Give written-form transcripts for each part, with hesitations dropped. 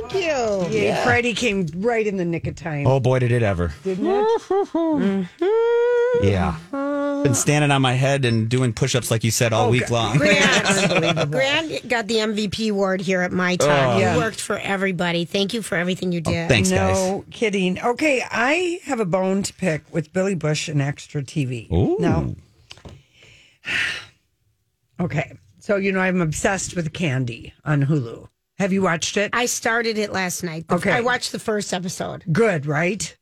Thank you. Yeah, Freddie came right in the nick of time. Oh, boy, did it ever. Didn't it? Yeah. Been standing on my head and doing push-ups, like you said, all week long. Grant got the MVP award here at My Talk. You worked for everybody. Thank you for everything you did. Thanks, guys. No kidding. Okay, I have a bone to pick with Billy Bush and Extra TV. Ooh. No. Okay, so I'm obsessed with Candy on Hulu. Have you watched it? I started it last night. Okay. I watched the first episode. Good, right?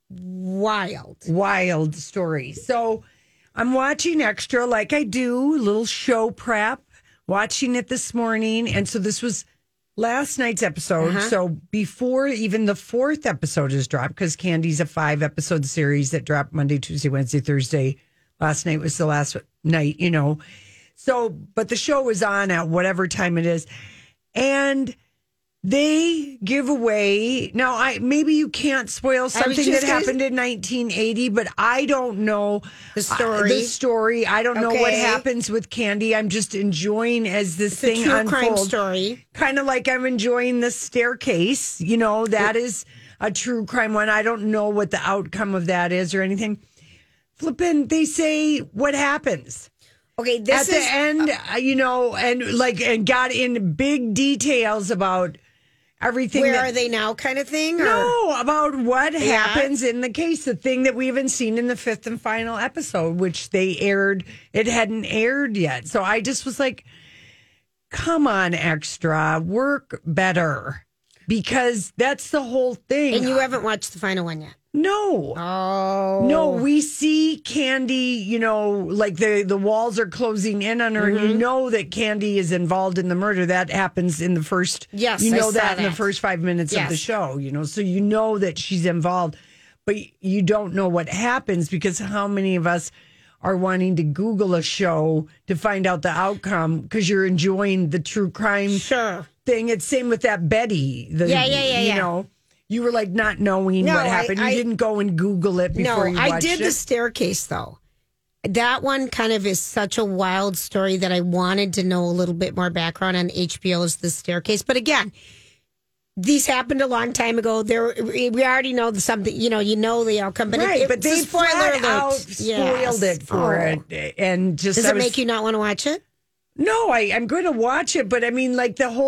Wild story. So I'm watching Extra like I do, little show prep, watching it this morning. And so this was last night's episode. So before even the fourth episode is dropped, because Candy's a 5-episode series that dropped Monday, Tuesday, Wednesday, Thursday. Last night was the last night, So, but the show was on at whatever time it is. And they give away. Now, maybe you can't spoil something that happened in 1980, but I don't know the story. I don't know what happens with Candy. I'm just enjoying as this thing true unfolds. Crime story. Kind of like I'm enjoying The Staircase. That is a true crime one. I don't know what the outcome of that is or anything. Flippin', they say what happens. Okay, at the end, and got in big details about everything. Where are they now, kind of thing? No, about what happens in the case. The thing that we haven't seen in the 5th and final episode, which they aired. It hadn't aired yet. So I just was like, come on, Extra, work better. Because that's the whole thing. And you haven't watched the final one yet? No. Oh. No, we see Candy, like the walls are closing in on her, and you know that Candy is involved in the murder. That happens in the first, yes, you know that in the first 5 minutes of the show, so you know that she's involved, but you don't know what happens because how many of us are wanting to Google a show to find out the outcome because you're enjoying the true crime thing. It's same with that Betty. You were like not knowing what happened. You didn't go and Google it before you watched it. I did The Staircase, though. That one kind of is such a wild story that I wanted to know a little bit more background on HBO's The Staircase. But again, these happened a long time ago. We already know something, you know the outcome. But but they spoiled it for it. And just does it make you not want to watch it? No, I'm going to watch it, but I mean, like I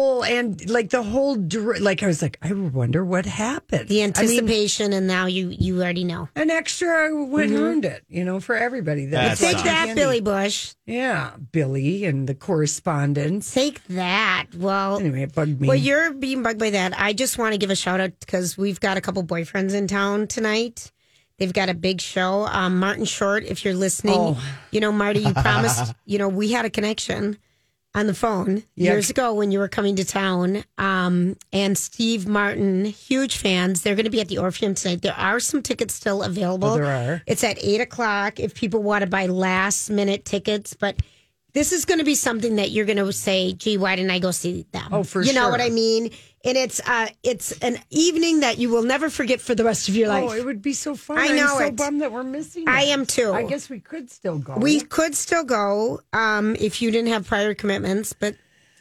was like, I wonder what happened. The anticipation, and now you already know. An Extra went and earned it, for everybody. Take that, Billy Bush. Yeah, Billy and the correspondence. Take that. Well, anyway, it bugged me. Well, you're being bugged by that. I just want to give a shout out because we've got a couple boyfriends in town tonight. They've got a big show. Martin Short, if you're listening, Marty, you promised, we had a connection on the phone years ago when you were coming to town. And Steve Martin, huge fans. They're going to be at the Orpheum tonight. There are some tickets still available. There are. It's at 8:00 if people want to buy last minute tickets. But this is going to be something that you're going to say, gee, why didn't I go see them? Oh, for sure. You know what I mean? And it's an evening that you will never forget for the rest of your life. Oh, it would be so fun. I know I'm so bummed that we're missing it. I am too. I guess we could still go. We could still go if you didn't have prior commitments, but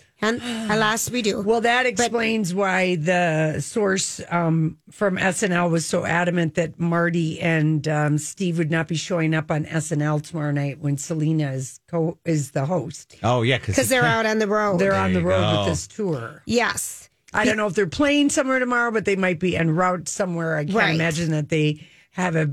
alas, we do. Well, that explains why the source from SNL was so adamant that Marty and Steve would not be showing up on SNL tomorrow night when Selena is the host. Oh, yeah. Because they're out on the road. They're on the road with this tour. Yes. I don't know if they're playing somewhere tomorrow, but they might be en route somewhere. I can't imagine that they have a,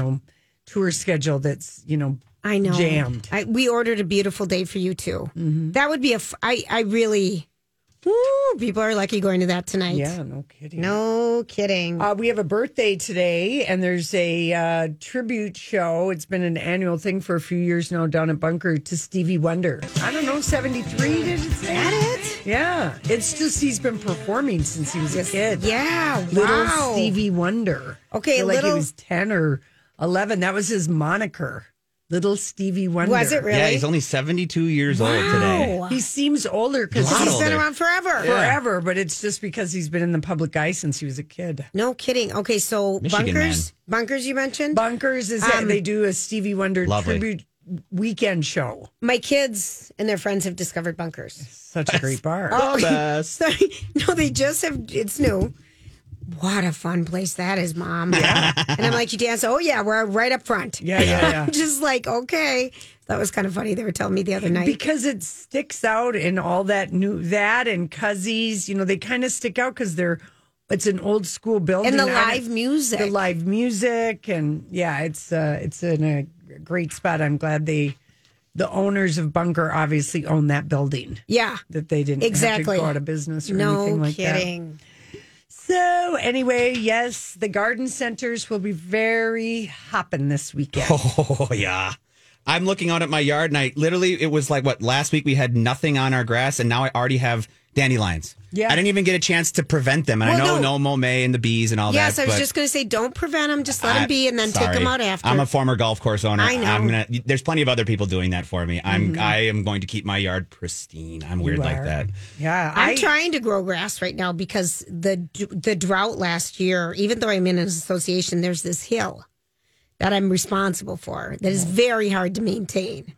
tour schedule that's, I know. Jammed. We ordered A Beautiful Day for You too. Mm-hmm. That would be I really, people are lucky going to that tonight. Yeah, no kidding. No kidding. We have a birthday today, and there's a tribute show. It's been an annual thing for a few years now down at Bunker to Stevie Wonder. I don't know, 73, did it say? That it? Yeah. It's just he's been performing since he was a kid. Yeah, Little Stevie Wonder. Okay, like he was 10 or 11. That was his moniker. Little Stevie Wonder. Was it really? Yeah, he's only 72 years old today. He seems older because he's been around forever. Forever, but it's just because he's been in the public eye since he was a kid. No kidding. Okay, so Michigan Bunkers you mentioned? Bunkers is they do a Stevie Wonder tribute weekend show. My kids and their friends have discovered Bunkers. Such a great bar. Oh, best. No, they just have. It's new. What a fun place that is, Mom. Yeah. And I'm like, you dance? Oh, yeah, we're right up front. Yeah. I'm just like, okay. That was kind of funny. They were telling me the other night. Because it sticks out in all that that and Cuzzies, they kind of stick out because it's an old school building. And the live music. The live music. And yeah, it's in a great spot. I'm glad the owners of Bunker obviously own that building. Yeah. That they didn't have to go out of business or anything like that. No kidding. So anyway, yes, the garden centers will be very hopping this weekend. Oh, yeah. I'm looking out at my yard and it was like, last week we had nothing on our grass and now I already have dandelions. Yeah. I didn't even get a chance to prevent them. And I know no mow May and the bees and all that. Yes, I was just going to say, don't prevent them. Just let them be and then take them out after. I'm a former golf course owner. I know. There's plenty of other people doing that for me. I am going to keep my yard pristine. I'm weird like that. Yeah. I'm trying to grow grass right now because the drought last year, even though I'm in an association, there's this hill that I'm responsible for that is very hard to maintain.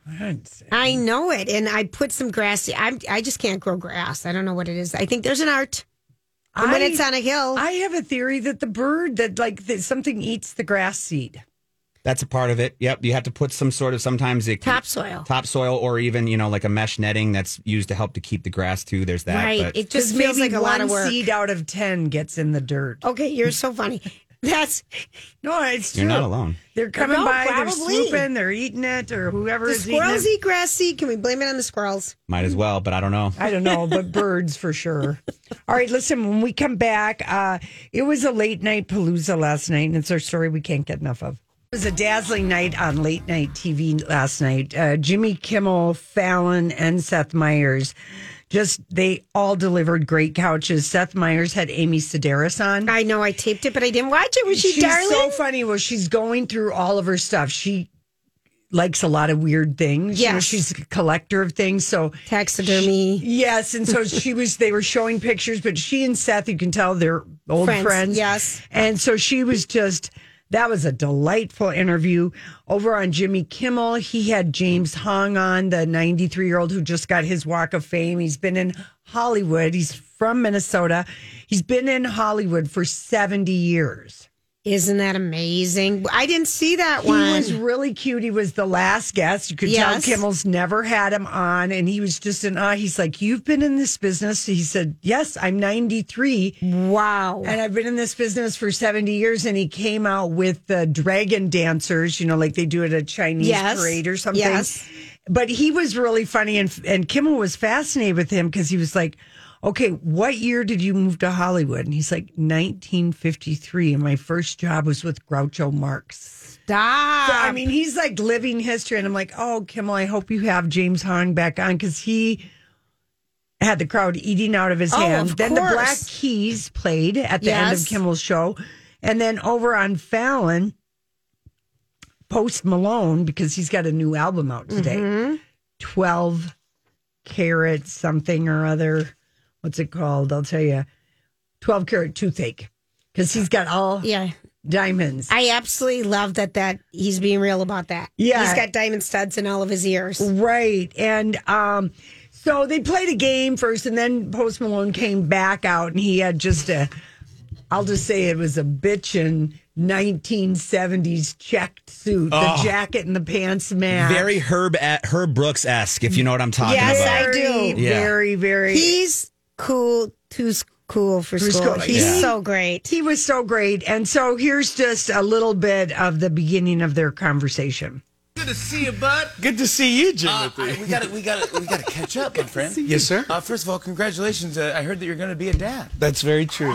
I know it. And I put some grass. I just can't grow grass. I don't know what it is. I think there's an art. And when it's on a hill. I have a theory that the bird, that something eats the grass seed. That's a part of it. Yep. You have to put some sort of, sometimes topsoil or even, like a mesh netting that's used to help to keep the grass too. There's that. Right. But it just feels like a lot of work. One seed out of 10 gets in the dirt. Okay. You're so funny. It's true. You're not alone. They're coming by, they're swooping, they're eating it, or whoever is eating it. Squirrels eat grass seed. Can we blame it on the squirrels? Might as well, but I don't know. I don't know, but birds for sure. All right, listen, when we come back, it was a late night palooza last night, and it's our story we can't get enough of. It was a dazzling night on late night TV last night. Jimmy Kimmel, Fallon, and Seth Meyers. They all delivered great couches. Seth Meyers had Amy Sedaris on. I know, I taped it, but I didn't watch it. Was she's darling? She's so funny. Well, she's going through all of her stuff. She likes a lot of weird things. Yes. She's a collector of things. So taxidermy. Yes. And so they were showing pictures, but she and Seth, you can tell they're old friends. Yes. And so she was that was a delightful interview. Over on Jimmy Kimmel, he had James Hong on, the 93-year-old who just got his Walk of Fame. He's been in Hollywood. He's from Minnesota. He's been in Hollywood for 70 years. Isn't that amazing? I didn't see that one. He was really cute. He was the last guest. You could tell Kimmel's never had him on, and he was just in awe. He's like, "You've been in this business?" He said, "Yes, I'm 93. Wow. And I've been in this business for 70 years." And he came out with the dragon dancers, like they do at a Chinese parade or something. Yes. But he was really funny, and Kimmel was fascinated with him because he was like, "Okay, what year did you move to Hollywood?" And he's like, 1953. And my first job was with Groucho Marx. Stop. So, I mean, he's like living history. And I'm like, oh, Kimmel, I hope you have James Hong back on because he had the crowd eating out of his hand. Then the Black Keys played at the end of Kimmel's show. And then over on Fallon, Post Malone, because he's got a new album out today, 12 Karat something or other. What's it called? I'll tell you. 12 karat toothache. Because he's got all diamonds. I absolutely love that he's being real about that. Yeah. He's got diamond studs in all of his ears. Right. And so they played a game first, and then Post Malone came back out, and he had I'll just say it was a bitchin' 1970s checked suit, the jacket and the pants match. Very Herb Brooks-esque, if you know what I'm talking about. Yes, I do. Very, very. He's cool, too cool for school. He's so great. He was so great. And so here's just a little bit of the beginning of their conversation. Good to see you, bud. Good to see you, Jimothy. We gotta catch up, my friend. Yes, sir. First of all, congratulations. I heard that you're going to be a dad. That's very true.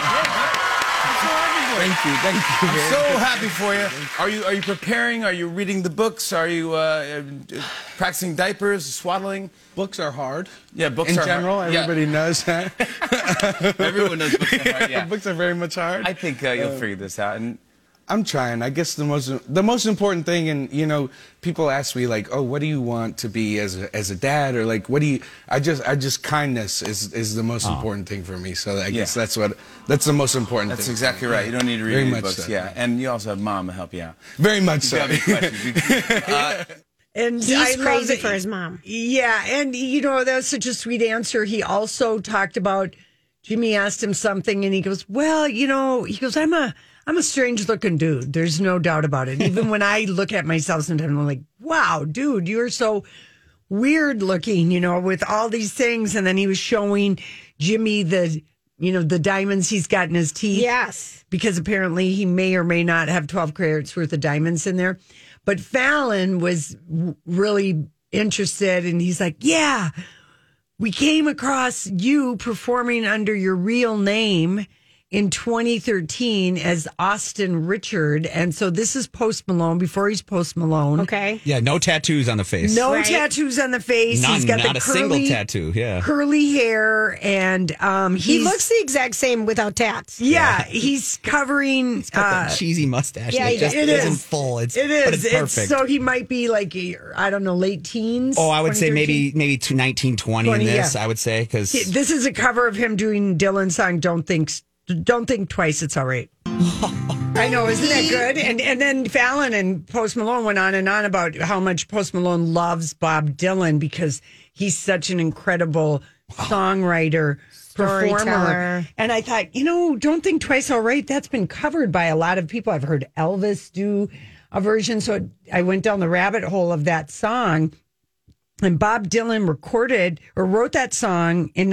Thank you. I'm so happy for you. Are you preparing? Are you reading the books? Are you practicing diapers, swaddling? Books are hard. Yeah, books in are general. hard. Everybody knows that. Everyone knows books are hard. Yeah. Books are very much hard. I think you'll figure this out. And I'm trying. I guess the most important thing, and people ask me like, "Oh, what do you want to be as a dad?" Or like, "What do you?" I just kindness is the most important thing for me. So I guess that's the most important. That's thing. exactly right. You don't need to read Very any much books. So. Yeah, and you also have mom to help you out. Very much so. And he's crazy for his mom. Yeah, and that was such a sweet answer. He also talked about Jimmy asked him something, and he goes, "Well, I'm a strange looking dude. There's no doubt about it. Even when I look at myself sometimes, I'm like, wow, dude, you're so weird looking, with all these things." And then he was showing Jimmy the diamonds he's got in his teeth. Yes. Because apparently he may or may not have 12 carats worth of diamonds in there. But Fallon was really interested, and he's like, yeah, we came across you performing under your real name in 2013 as Austin Richard. And so this is Post Malone before he's Post Malone. Okay. Yeah, no tattoos on the face. No tattoos on the face. None, he's got not the a single tattoo. Yeah. curly hair. And he looks the exact same without tats. Yeah, he's covering. He's got that cheesy mustache. Yeah, that just it isn't is. full. It is. But it's perfect. So he might be like, I don't know, late teens. Oh, I would say 2013? maybe 1920 in this, I would say. Because this is a cover of him doing Dylan's song, Don't Think Twice, It's All Right. I know, isn't that good? And then Fallon and Post Malone went on and on about how much Post Malone loves Bob Dylan because he's such an incredible songwriter, performer. And I thought, Don't Think Twice, All Right, that's been covered by a lot of people. I've heard Elvis do a version, so I went down the rabbit hole of that song. And Bob Dylan wrote that song in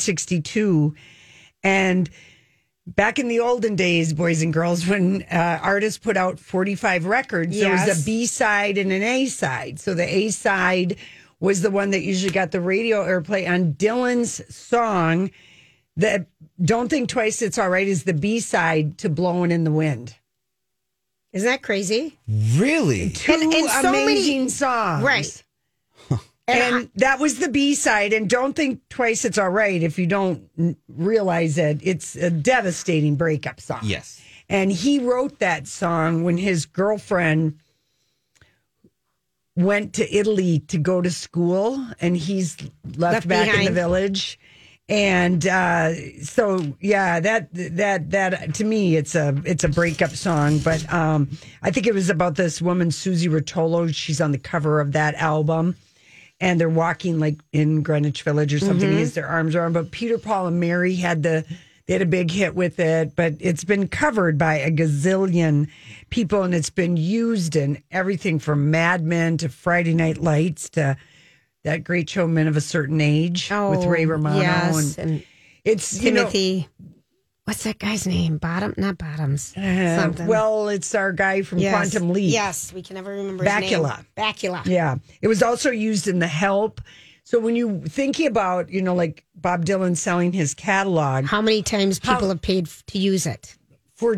1962. And back in the olden days, boys and girls, when artists put out 45 records, there was a B-side and an A-side. So the A-side was the one that usually got the radio airplay. On Dylan's song, the Don't Think Twice, It's All Right is the B-side to Blowin' in the Wind. Isn't that crazy? really? Two And so amazing songs. Right. And that was the B-side. And Don't Think Twice, It's All Right. If you don't realize it, it's a devastating breakup song. Yes. And he wrote that song when his girlfriend went to Italy to go to school, and he's left back in the village. And so, yeah, that to me, it's a breakup song. But I think it was about this woman, Susie Rotolo. She's on the cover of that album. And they're walking like in Greenwich Village or something. He has their arms around. But Peter, Paul, and Mary had a big hit with it. But it's been covered by a gazillion people, and it's been used in everything from Mad Men to Friday Night Lights to that great show Men of a Certain Age with Ray Romano. Yes, and it's Timothy. What's that guy's name? Not Bottoms. Something. Well, it's our guy from Quantum Leap. Yes, we can never remember his name. Bakula. Yeah. It was also used in The Help. So when you thinking about, like Bob Dylan selling his catalog. How many times people have paid to use it? So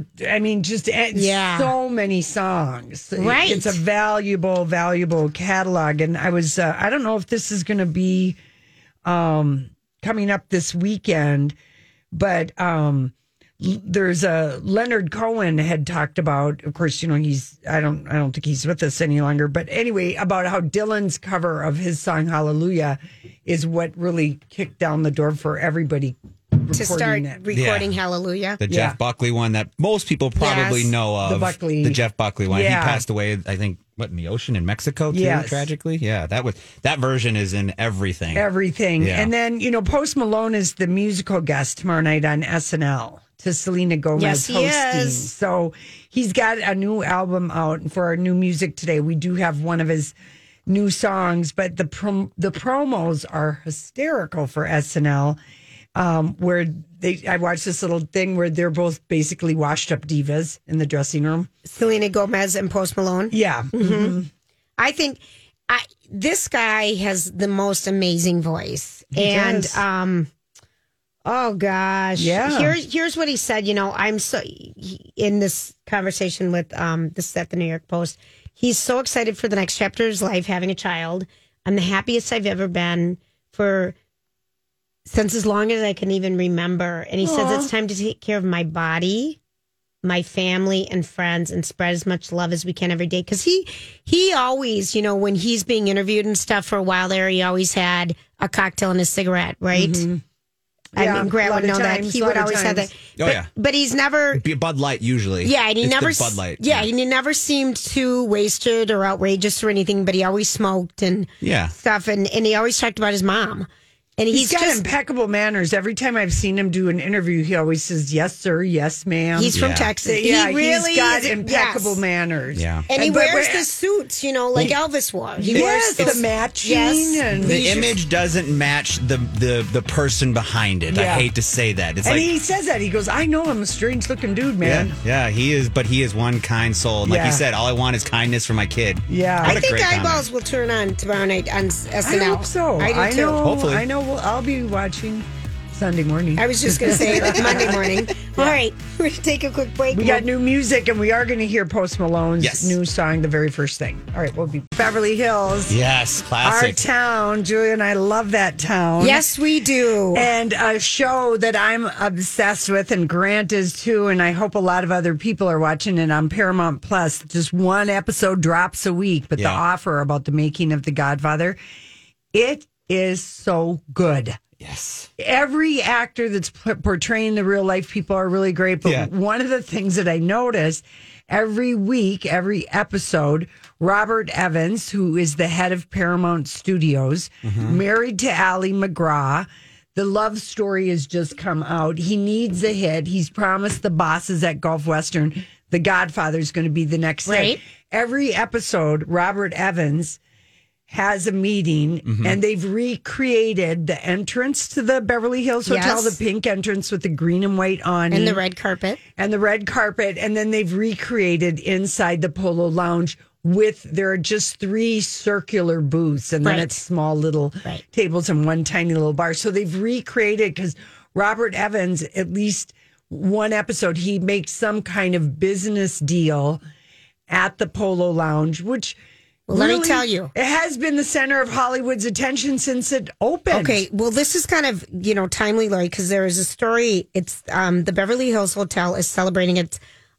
many songs. Right. It's a valuable catalog. And I was, I don't know if this is going to be coming up this weekend, but there's a Leonard Cohen had talked about, of course, he's I don't think he's with us any longer, but anyway, about how Dylan's cover of his song Hallelujah is what really kicked down the door for everybody to start recording Hallelujah. The Jeff Buckley one that most people probably know of. The Jeff Buckley one. Yeah. He passed away, I think, in the ocean in Mexico too, tragically. Yeah, that version is in everything. Yeah. And then, Post Malone is the musical guest tomorrow night on SNL to Selena Gomez hosting. Is. So he's got a new album out, and for our new music today, we do have one of his new songs, but the promos are hysterical for SNL. Where I watched this little thing where they're both basically washed up divas in the dressing room. Selena Gomez and Post Malone. Yeah. Mm-hmm. I think this guy has the most amazing voice. He does. Oh gosh. Yeah. Here's what he said. I'm so in this conversation with this at the New York Post. He's so excited for the next chapter of his life, having a child. I'm the happiest I've ever been since as long as I can even remember. And he says it's time to take care of my body, my family and friends, and spread as much love as we can every day. Because he always, when he's being interviewed and stuff for a while there, he always had a cocktail and a cigarette, right? Mm-hmm. I mean, Grant would know that. He would always have that. Oh, yeah. But he's never... Bud Light, usually. Yeah, and he never... Bud Light. Yeah, and he never seemed too wasted or outrageous or anything, but he always smoked and stuff, and he always talked about his mom. And he's got impeccable manners. Every time I've seen him do an interview, he always says, yes, sir, yes, ma'am. He's from Texas. Yeah, he's got impeccable manners. Yeah. And he wears the suits, like Elvis wore. He wears the matching. Yes. And the image doesn't match the person behind it. I hate to say that. It's he says that. He goes, I know I'm a strange looking dude, man. Yeah, he is, but he is one kind soul. And like he said, all I want is kindness for my kid. Yeah. I think Eyeballs will turn on tomorrow night on SNL. I hope so. I do too. Hopefully. I know. I'll be watching Sunday morning. I was just going to say Monday morning. All right, we're going to take a quick break. We got new music, and we are going to hear Post Malone's new song, the very first thing. All right, we'll be Beverly Hills. Yes, classic. Our town. Julia and I love that town. Yes, we do. And a show that I'm obsessed with, and Grant is too, and I hope a lot of other people are watching it on Paramount Plus. Just one episode drops a week, but the offer about the making of The Godfather, it is so good. Yes. Every actor that's portraying the real life people are really great. But one of the things that I noticed every week, every episode, Robert Evans, who is the head of Paramount Studios, married to Ali McGraw. The love story has just come out. He needs a hit. He's promised the bosses at Gulf Western The Godfather is going to be the next hit. Every episode, Robert Evans has a meeting, and they've recreated the entrance to the Beverly Hills Hotel, the pink entrance with the green and white awning. And the red carpet. And then they've recreated inside the Polo Lounge there are just 3 circular booths, and then it's small little tables and one tiny little bar. So they've recreated, because Robert Evans, at least one episode, he makes some kind of business deal at the Polo Lounge, which... Well, let me tell you. It has been the center of Hollywood's attention since it opened. Okay, well, this is kind of, timely, Lori, because there is a story. It's the Beverly Hills Hotel is celebrating its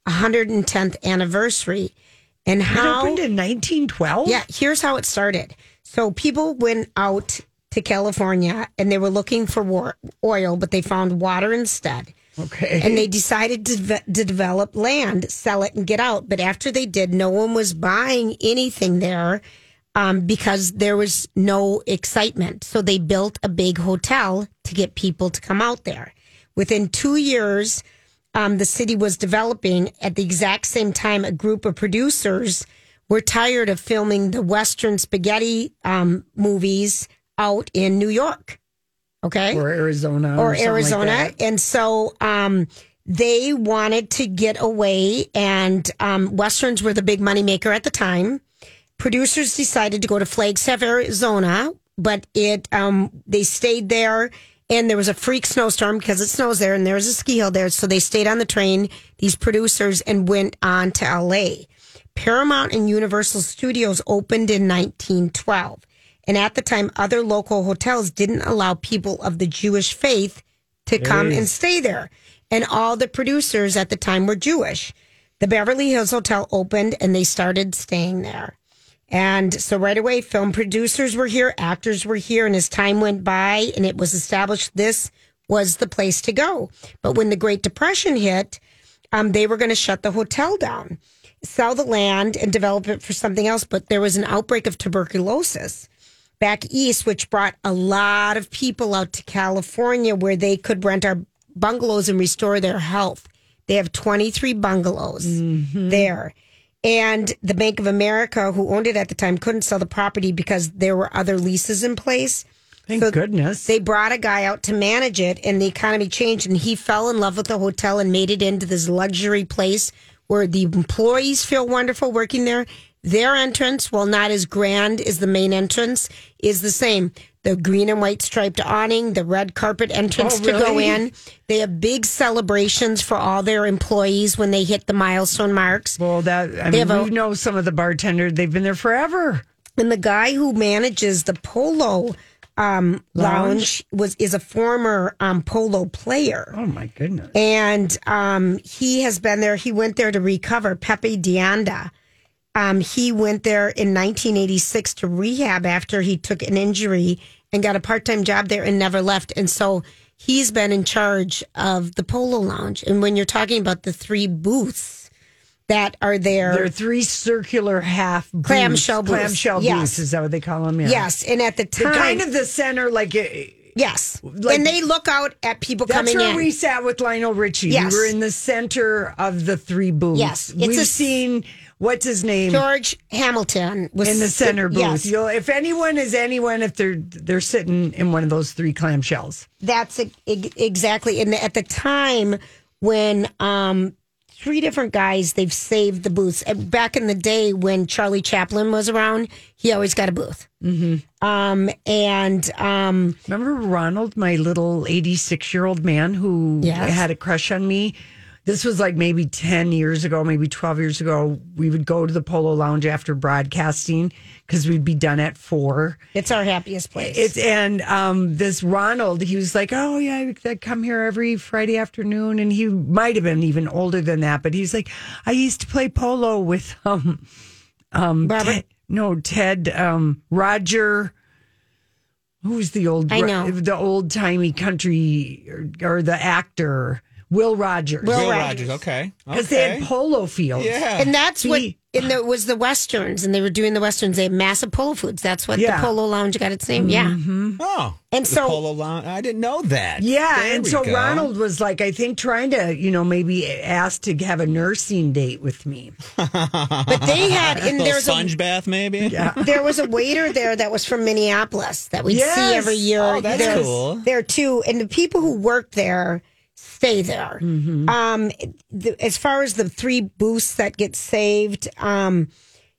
110th anniversry. And it opened in 1912? Yeah, here's how it started. So people went out to California, and they were looking for oil, but they found water instead. Okay. And they decided to develop land, sell it, and get out. But after they did, no one was buying anything there because there was no excitement. So they built a big hotel to get people to come out there. Within 2 years, the city was developing. At the exact same time, a group of producers were tired of filming the Western spaghetti movies out in New York. Okay. Or Arizona. Like and so they wanted to get away, and Westerns were the big moneymaker at the time. Producers decided to go to Flagstaff, Arizona, but they stayed there, and there was a freak snowstorm because it snows there, and there was a ski hill there. So they stayed on the train, these producers, and went on to L.A. Paramount and Universal Studios opened in 1912. And at the time, other local hotels didn't allow people of the Jewish faith to come and stay there. And all the producers at the time were Jewish. The Beverly Hills Hotel opened, and they started staying there. And so right away, film producers were here, actors were here, and as time went by and it was established this was the place to go. But when the Great Depression hit, they were going to shut the hotel down, sell the land, and develop it for something else. But there was an outbreak of tuberculosis back east, which brought a lot of people out to California where they could rent our bungalows and restore their health. They have 23 bungalows there. And the Bank of America, who owned it at the time, couldn't sell the property because there were other leases in place. Thank goodness. They brought a guy out to manage it, and the economy changed, and he fell in love with the hotel and made it into this luxury place where the employees feel wonderful working there. Their entrance, while not as grand as the main entrance, is the same. The green and white striped awning, the red carpet entrance to go in. They have big celebrations for all their employees when they hit the milestone marks. Well, we know some of the bartenders. They've been there forever. And the guy who manages the Polo lounge is a former polo player. Oh, my goodness. And he has been there. He went there to recover. Pepe Dianda. He went there in 1986 to rehab after he took an injury and got a part-time job there and never left. And so he's been in charge of the Polo Lounge. And when you're talking about the 3 booths that are there, are 3 circular half booths, clamshell booths. Clamshell booths, is that what they call them? Yeah. Yes, and at the time, kind of the center, yes, and they look out at people coming in. That's where we sat with Lionel Richie. Yes. We were in the center of the 3 booths. Yes, we've seen. What's his name? George Hamilton was in the center booth. Yes. If anyone is anyone, if they're sitting in one of those 3 clamshells. That's exactly. And at the time when 3 different guys, they've saved the booths. Back in the day when Charlie Chaplin was around, he always got a booth. Mm-hmm. Remember Ronald, my little 86-year-old man who had a crush on me? This was like maybe 10 years ago, maybe 12 years ago. We would go to the Polo Lounge after broadcasting because we'd be done at 4. It's our happiest place. This Ronald, he was like, oh, yeah, I come here every Friday afternoon. And he might have been even older than that. But he's like, I used to play polo with Robert? Roger. Who's the old-timey country or the actor? Will Rogers. Will Rogers, okay. Because they had polo fields. Yeah. And that's it was the Westerns, and they were doing the Westerns. They had massive polo foods. That's what the Polo Lounge got its name. Mm-hmm. Yeah. Oh. And so Polo Lounge, I didn't know that. Yeah, and so Ronald was like, I think trying to, maybe ask to have a nursing date with me. But they had, and there's sponge bath, maybe? Yeah. There was a waiter there that was from Minneapolis that we'd see every year. Oh, that's cool. There too. And the people who worked there stay there. Mm-hmm. As far as the 3 booths that get saved, Frank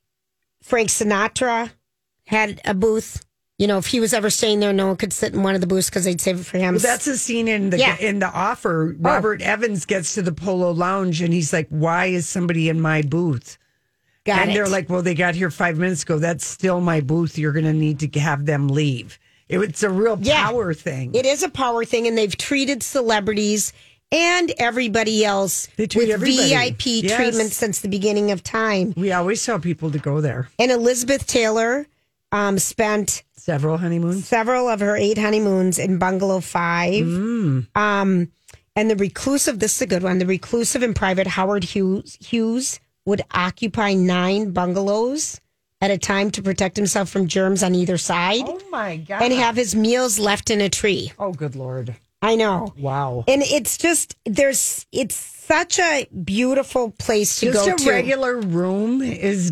Sinatra had a booth. If he was ever staying there, no one could sit in one of the booths because they'd save it for him. Well, that's a scene in the offer. Robert Evans gets to the Polo Lounge and he's like, why is somebody in my booth? They're like, well, they got here 5 minutes ago. That's still my booth. You're going to need to have them leave. It's a real power thing. It is a power thing, and they've treated celebrities and everybody else with VIP treatment since the beginning of time. We always tell people to go there. And Elizabeth Taylor spent several of her 8 honeymoons in Bungalow 5. And the reclusive, this is a good one, the reclusive and private Howard Hughes would occupy 9 bungalows at a time to protect himself from germs on either side. Oh, my God. And have his meals left in a tree. Oh, good Lord. I know. Wow. And it's just, it's such a beautiful place to go to. Just a regular room is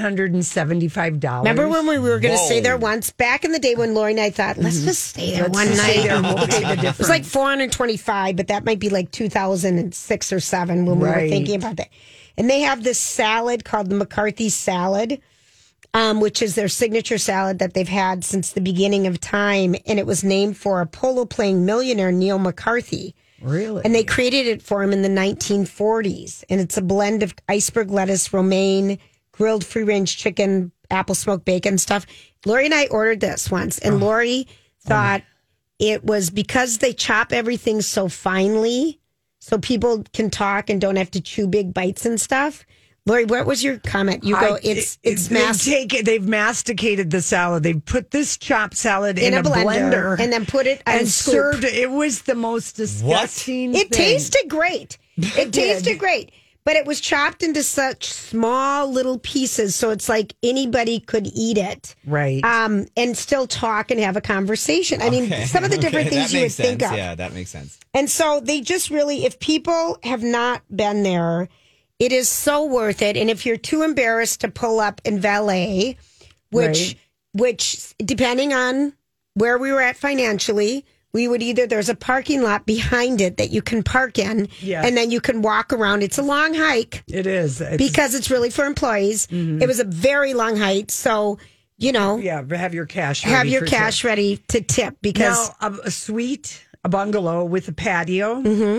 $975. Remember when we were going to stay there once? Back in the day when Lori and I thought, let's just stay there one night. We'll pay the difference. It was like $425, but that might be like 2006 or 7 when we were thinking about that. And they have this salad called the McCarthy salad, which is their signature salad that they've had since the beginning of time. And it was named for a polo-playing millionaire, Neil McCarthy. Really? And they created it for him in the 1940s. And it's a blend of iceberg lettuce, romaine, grilled free-range chicken, apple smoked bacon stuff. Lori and I ordered this once. And Lori thought it was because they chop everything so finely so people can talk and don't have to chew big bites and stuff. Lori, what was your comment? You go, it's they've masticated the salad. They put this chopped salad in a blender and then put it and served it. It was the most disgusting thing. It tasted great. It tasted great. But it was chopped into such small little pieces, so it's like anybody could eat it. Right. And still talk and have a conversation. I mean, some of the different things you would think of. Yeah, that makes sense. And so they just really, if people have not been there, it is so worth it. And if you're too embarrassed to pull up in valet, which depending on where we were at financially, we would there's a parking lot behind it that you can park in, and then you can walk around. It's a long hike. It is. Because it's really for employees. Mm-hmm. It was a very long hike. So, have your cash ready. Have your cash ready to tip. Because now, a suite, a bungalow with a patio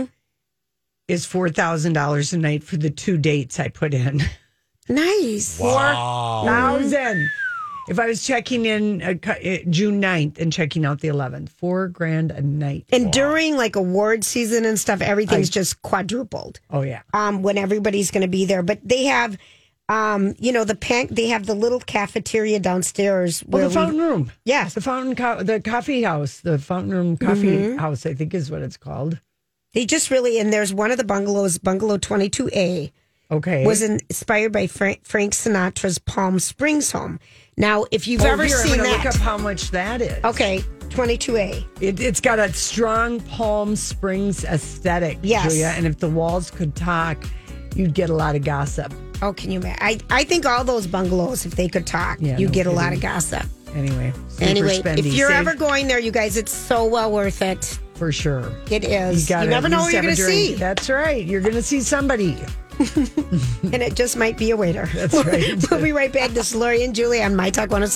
is $4,000 a night for the 2 dates I put in. Nice. Wow. $4,000. If I was checking in June 9th and checking out the 11th, $4,000 a night. And during like award season and stuff, everything's just quadrupled. Oh, yeah. When everybody's going to be there. But they have They have the little cafeteria downstairs. The fountain room. Yes. The the coffee house, the fountain room coffee house, I think is what it's called. They just really, and there's one of the bungalows, Bungalow 22A. Okay. Was inspired by Frank Sinatra's Palm Springs home. Now, if you've ever seen that. Look up how much that is. Okay, 22A. It's got a strong Palm Springs aesthetic, yes. Julia, and if the walls could talk, you'd get a lot of gossip. Oh, can you imagine? I think all those bungalows, if they could talk, you'd get a lot of gossip. Anyway, if you're ever going there, you guys, it's so well worth it. For sure. It is. You never know what you're going to see. That's right. You're going to see somebody. And it just might be a waiter. That's right. We'll be right back. This is Lori and Julie on My Talk 106.